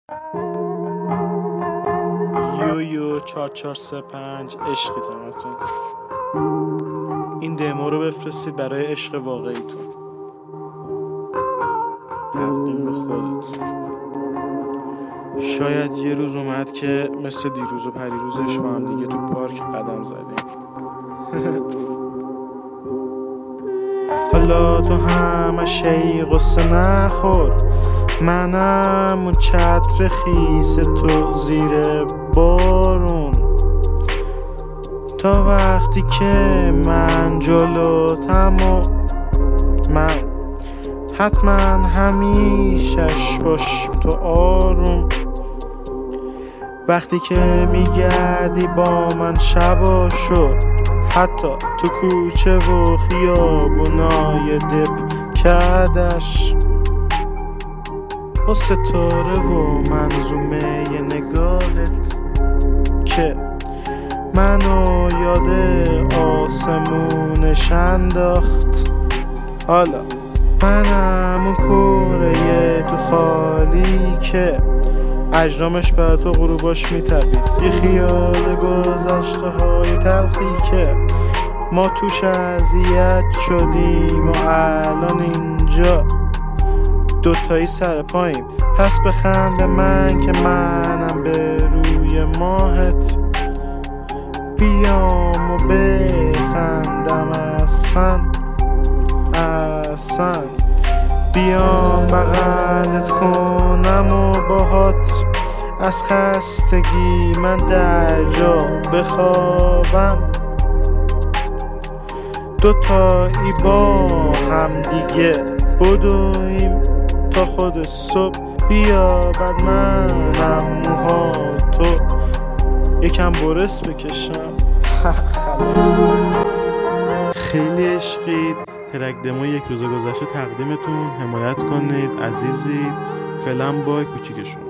یو 4435 عشقی تمتون. این دمو رو بفرستید برای عشق واقعیتون. تقدیم به خودت. شاید یه روز اومد که مثل دیروز و پریروزش با هم دیگه تو پارک قدم زدیم. حالا تو همشه قصه نخور، منم اون چتر خیس تو زیر بارون. تا وقتی که من جلوتم و من حتما همیشش باش تو آروم. وقتی که میگردی با من شباشو، حتی تو کوچه و خیابونای دب کردش، با ستاره و منظومه ی نگاهت که منو یاد آسمونش انداخت. حالا منم اون کوره تو خالی که اجرامش بر تو غروباش میتپید. یه خیال گذشته های تلخی که ما توش اذیت شدیم و الان اینجا دوتایی سر پاییم. پس بخند به من که منم به روی ماهت بیام و بخندم. اصلا بیام بغلت کنم و باهات از خستگی من در جا بخوابم. دوتایی با هم دیگه بدویم تا خود صبح. بیا بعد منم موهاتو یکم برس بکشم. خلاص. خیلی عشقید. ترک دمو یک روز گذشته تقدیمتون. حمایت کنید عزیزید. فعلا بای کوچیکشون.